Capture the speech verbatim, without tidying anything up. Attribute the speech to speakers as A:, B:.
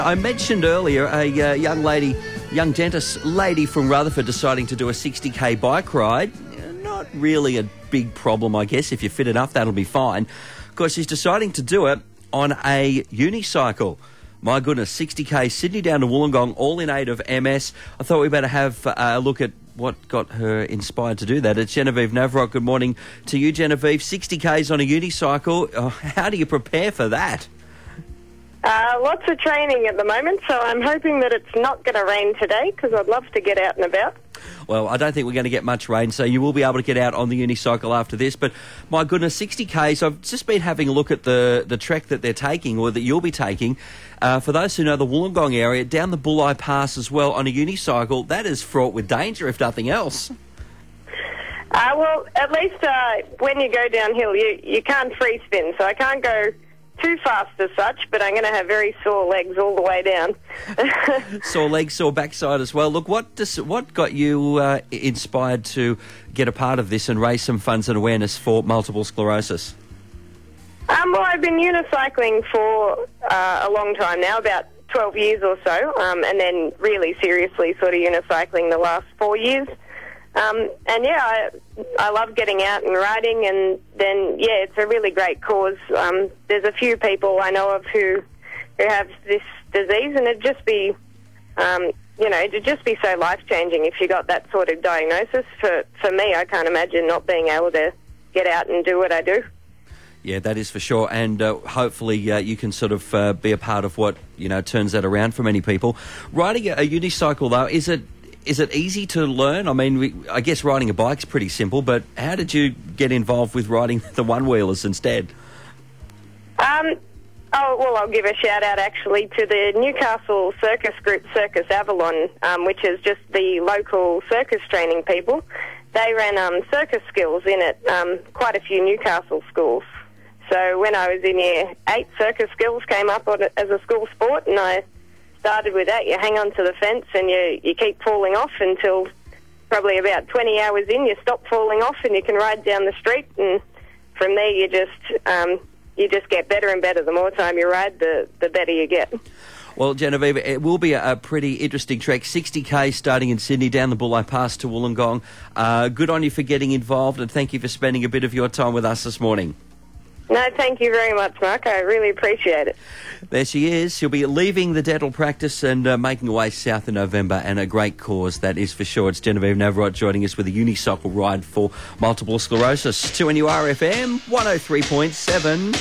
A: I mentioned earlier a uh, young lady, young dentist lady from Rutherford deciding to do a sixty k bike ride. Not really a big problem, I guess. If you're fit enough, that'll be fine. Of course, she's deciding to do it on a unicycle. My goodness, sixty k Sydney down to Wollongong, all in aid of M S. I thought we better have uh, a look at what got her inspired to do that. It's Genevieve Navrot. Good morning to you, Genevieve. sixty k's on a unicycle. Oh, how do you prepare for that?
B: Uh, lots of training at the moment, so I'm hoping that it's not going to rain today because I'd love to get out and about.
A: Well, I don't think we're going to get much rain, so you will be able to get out on the unicycle after this. But my goodness, sixty k's, I've just been having a look at the, the trek that they're taking, or that you'll be taking. Uh, for those who know the Wollongong area, down the Bulli Pass as well on a unicycle, that is fraught with danger, if nothing else.
B: Uh, well, at least uh, when you go downhill, you, you can't free spin, so I can't go too fast as such, but I'm going to have very sore legs all the way down.
A: Sore legs, sore backside as well. Look, what does, what got you uh, inspired to get a part of this and raise some funds and awareness for multiple sclerosis?
B: Um, well, I've been unicycling for uh, a long time now, about twelve years or so, um, and then really seriously sort of unicycling the last four years. Um, and yeah, I, I love getting out and riding, and then, yeah, it's a really great cause. Um, there's a few people I know of who who have this disease, and it'd just be, um, you know, it'd just be so life-changing if you got that sort of diagnosis. For, for me, I can't imagine not being able to get out and do what I do.
A: Yeah, that is for sure, and uh, hopefully uh, you can sort of uh, be a part of what, you know, turns that around for many people. Riding a, a unicycle, though, is it is it easy to learn? I mean, we, I guess riding a bike's pretty simple, but how did you get involved with riding the one-wheelers instead?
B: Um, oh, well, I'll give a shout-out, actually, to the Newcastle circus group, Circus Avalon, um, which is just the local circus training people. They ran um, circus skills in at um, quite a few Newcastle schools. So when I was in year eight, circus skills came up on it as a school sport, and I started with that. You hang on to the fence and you, you keep falling off until probably about twenty hours in, you stop falling off and you can ride down the street, and from there you just um, you just get better and better. The more time you ride, the, the better you get.
A: Well, Genevieve, it will be a, a pretty interesting trek. sixty k starting in Sydney, down the Bulli Pass to Wollongong. Uh, good on you for getting involved, and thank you for spending a bit of your time with us this morning.
B: No, thank you very much, Mark. I really appreciate it.
A: There she is. She'll be leaving the dental practice and uh, making her way south in November, and a great cause, that is for sure. It's Genevieve Navrot joining us with a unicycle ride for multiple sclerosis. two N U R F M, one oh three point seven.